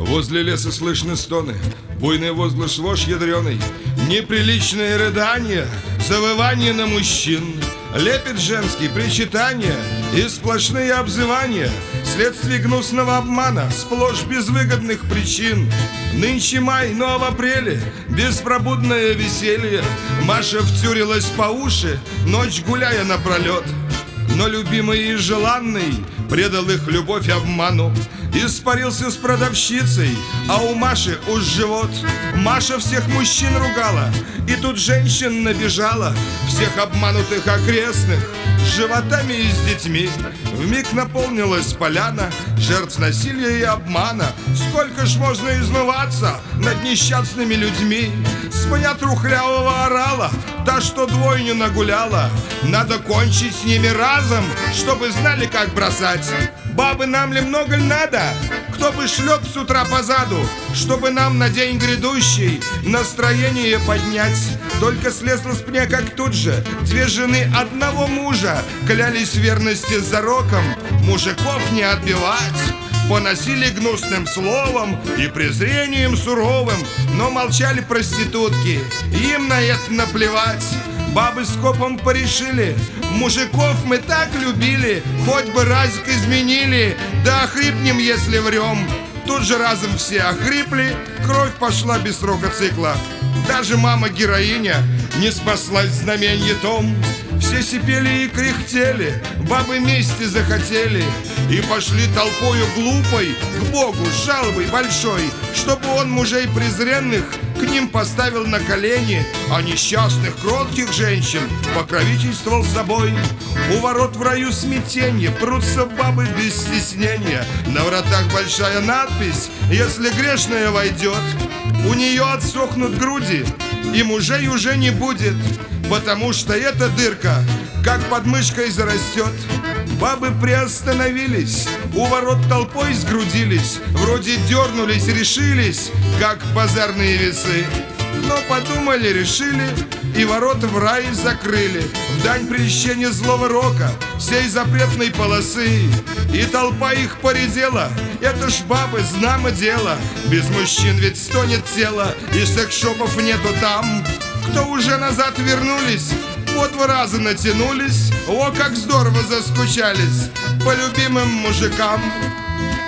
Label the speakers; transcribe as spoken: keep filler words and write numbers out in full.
Speaker 1: Возле леса слышны стоны, буйный возглас вож ядреный, неприличные рыдания, завывание на мужчин, лепет женский, причитания и сплошные обзывания, следствие гнусного обмана, сплошь безвыгодных причин. Нынче май, но в апреле беспробудное веселье. Маша втюрилась по уши, ночь гуляя напролет. Но любимый и желанный предал их любовь обману, испарился с продавщицей, а у Маши уж живот. Маша всех мужчин ругала, и тут женщин набежала, всех обманутых окрестных с животами и с детьми. Вмиг наполнилась поляна жертв насилия и обмана. Сколько ж можно измываться над несчастными людьми? Своя трухлявого орала та, что двойню нагуляла. Надо кончить с ними разом, чтобы знали, как бросать. Бабы, нам ли много ль надо? Кто бы шлеп с утра позаду, чтобы нам на день грядущий настроение поднять? Только слезла с пня, как тут же две жены одного мужа клялись в верности за роком мужиков не отбивать. Поносили гнусным словом и презрением суровым, но молчали проститутки, им на это наплевать. Бабы скопом порешили, мужиков мы так любили, хоть бы разик изменили, да охрипнем, если врем. Тут же разом все охрипли, кровь пошла без срока цикла. Даже мама-героиня не спаслась в знаменье том. Все сипели и кряхтели, бабы мести захотели, и пошли толпою глупой к Богу с жалобой большой, чтобы он мужей презренных к ним поставил на колени, а несчастных кротких женщин покровительствовал собой. У ворот в раю смятенье, прутся бабы без стеснения. На вратах большая надпись: если грешная войдет, у нее отсохнут груди, и мужей уже не будет, потому что эта дырка как под мышкой зарастет. Бабы приостановились, у ворот толпой сгрудились, вроде дернулись, решились, как базарные весы. Но подумали, решили, и ворота в рай закрыли, в дань прельщения злого рока сей запретной полосы. И толпа их поредела, это ж бабы, знамо дело, без мужчин ведь стонет тело, и секс-шопов нету там. Кто уже назад вернулись, по два раза натянулись, о, как здорово заскучались по любимым мужикам.